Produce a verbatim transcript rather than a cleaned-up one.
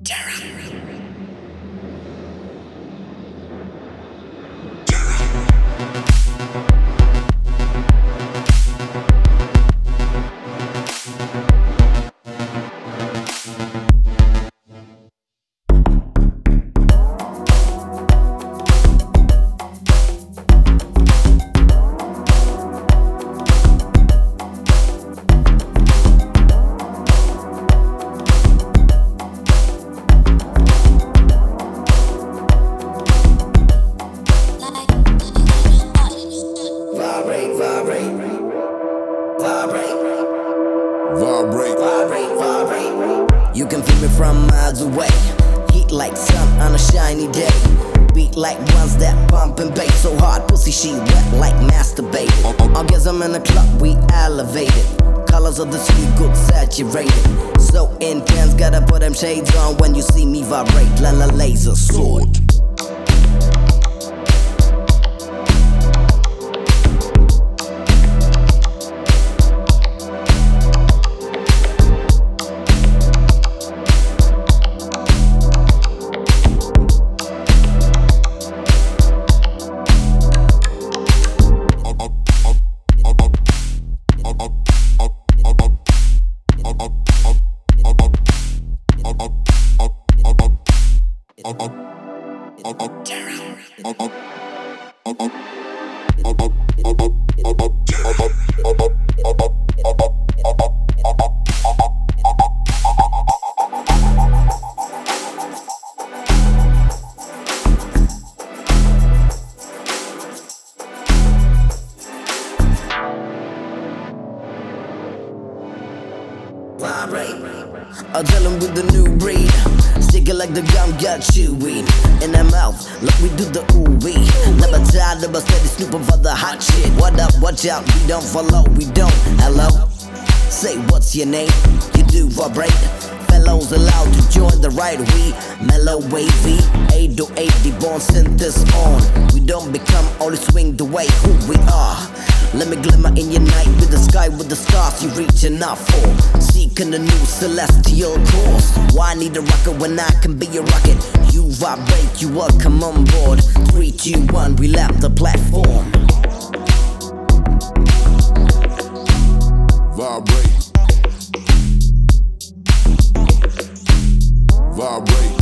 Vibrate, vibrate, vibrate. You can feel me from miles away. Heat like sun on a shiny day. Beat like ones that pump and bass so hard. Pussy she wet like masturbated. Orgasm in the club we elevated. Colors of the city good saturated. So intense, gotta put them shades on when you see me vibrate. La la laser sword. I tell him with the new breed. Stick it like the gum got chewy in their mouth, like we do the ooh-wee. Never tired, never steady snooping for the hot shit. What up, watch out, we don't follow, we don't. Hello? Say what's your name? You do vibrate. Fellows allowed to join the ride. We mellow wavy, eight to eighty born synthesis on. We don't become only swing the way who we are. Let me glimmer in your night with the sky with the stars you reaching out for. Seeking a new celestial course. Why need a rocket when I can be a rocket? You vibrate, you will come on board. Three, two, one, we left the platform. vibrate, vibrate.